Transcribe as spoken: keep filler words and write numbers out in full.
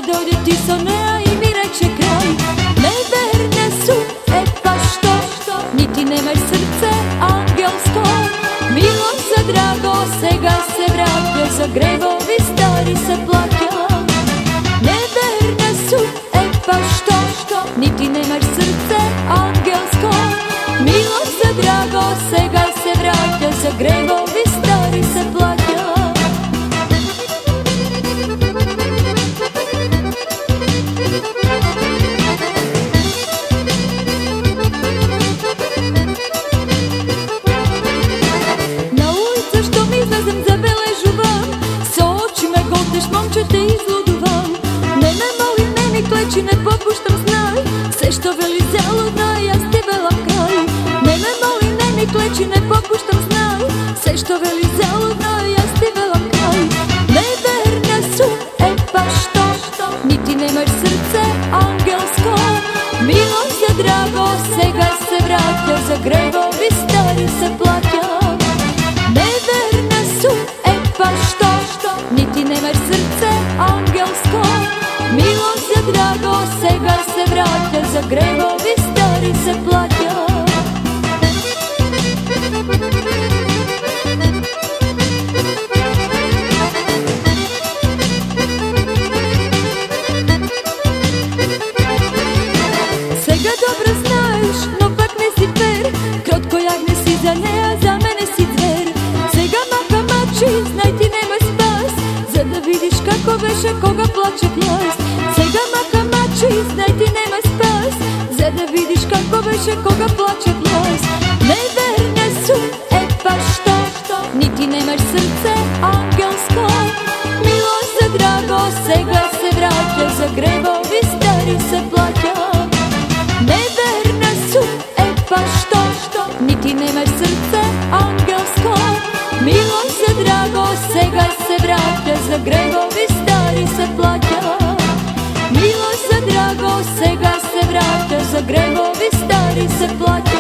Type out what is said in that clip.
dojde Tisonea i mi reče kraj. Neverne su, e pa što, niti nemaš srce angelsko. Milo se, drago, sega se vratja, za grevovi stari se plaća. Neverne su, e pa što, niti nemaš srce angelsko. Milo se, drago, sega se vratja, za grevovi stari se plaća. Momče te izluduvam, ne me molim, ne mi kleči, ne popuštam, znaj. Sve što veli zaludno, ja s tebe vam kraj. Ne me molim, ne mi kleči, ne popuštam, znaj. Sve što veli zaludno, ja s tebe vam kraj. Neverne su, e pa što, niti nemaš srce angelsko. Milo se, drago, sega se vratja, za grevovi stari se plaća. Neverne su, e pa što, niti nemaš srce angelsko. Milo se, drago, sega se vratja, za grevovi stari se plaća. Sega dobro znaš, no pak nisi fer, krotko jagne si za ne, a za mene si zver. Sega maka mači, znaj ti nemoj spas, za da vidiš kako veše koga plače plas. Sega maka mači, znaj ti nema spas, za da vidiš kako veše koga plače plas. Neverne su, e pa što, niti nemaš srce angelsko. Milo se, drago, sega se vratja, za grevovi stari se plaća. Neverne su, e pa što, niti nemaš srce angelsko. Milo se, drago, sega se vratja, za grevovi stari se plaća. Milo se, drago, sega se vratja, za grevovi stari se plaća.